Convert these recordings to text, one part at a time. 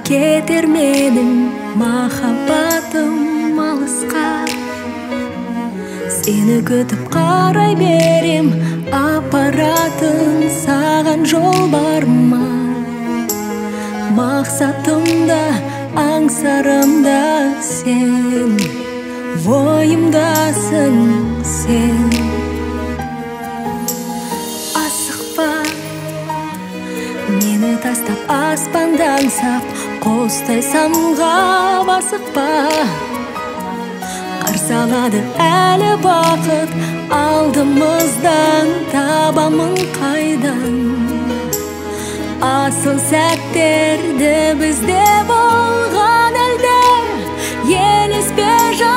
кетер менің махаббатым алысқа. Сені күтіп қарай берем, апаратын саған жол бар ма? Мақсатымда, аңсарымда сен, ойымдасың сен. Асықпа, мені тастап аспандан сап, қостай самға басықпа. Қарсы алады әлі бақыт, алдымыздан табамын қайдан. Асыл сәттерді бізде болған әлде, елеспе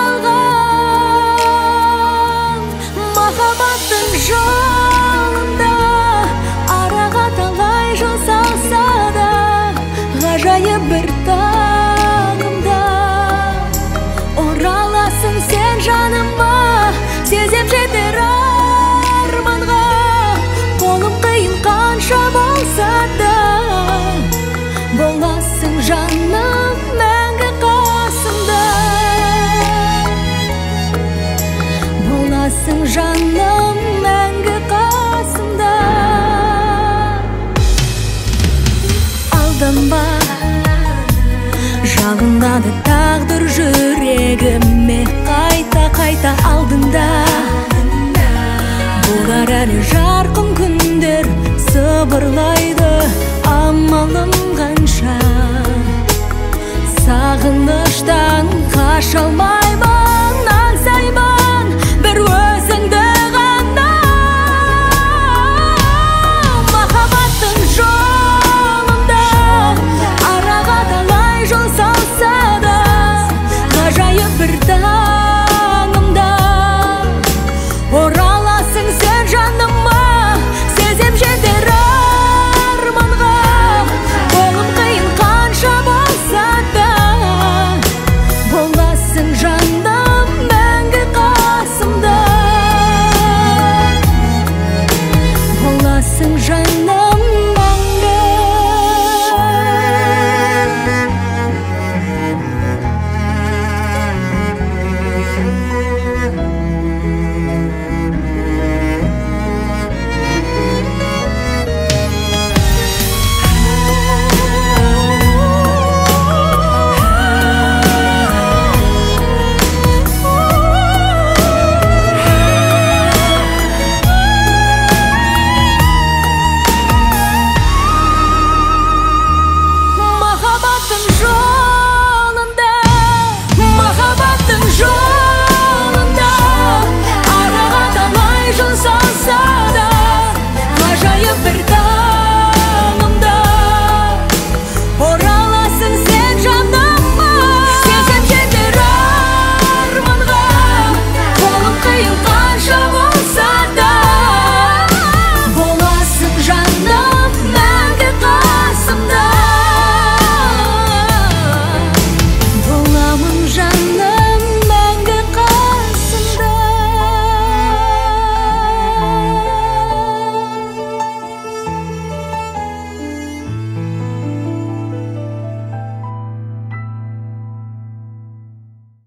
жалған. Махаббаттың жолында араға талай жыл салса да, ғажайып бір таңымда ораласың сен жаныма. Сезем жетер арманға, қолым қиын қанша болса да, боласың жаным мәңгі қасымда. Боласың жаным мәңгі қасымда. Алданба, жалынады тағдыр жүрегіме, қайта алдында. Болар әлі жарқын күндер, сыбырлайды амалым қанша. Сағыныштан қаша алмаймын, аңсаймын бір өзіңді ғана. Махаббаттың жолында араға талай жол салса да, ғажайып бір таңымда ораласың сен жаныма. Сезем жетер арманға, қолым қиын қанша болса да, боласың жаным мәңгі қасымда. Боласың жаным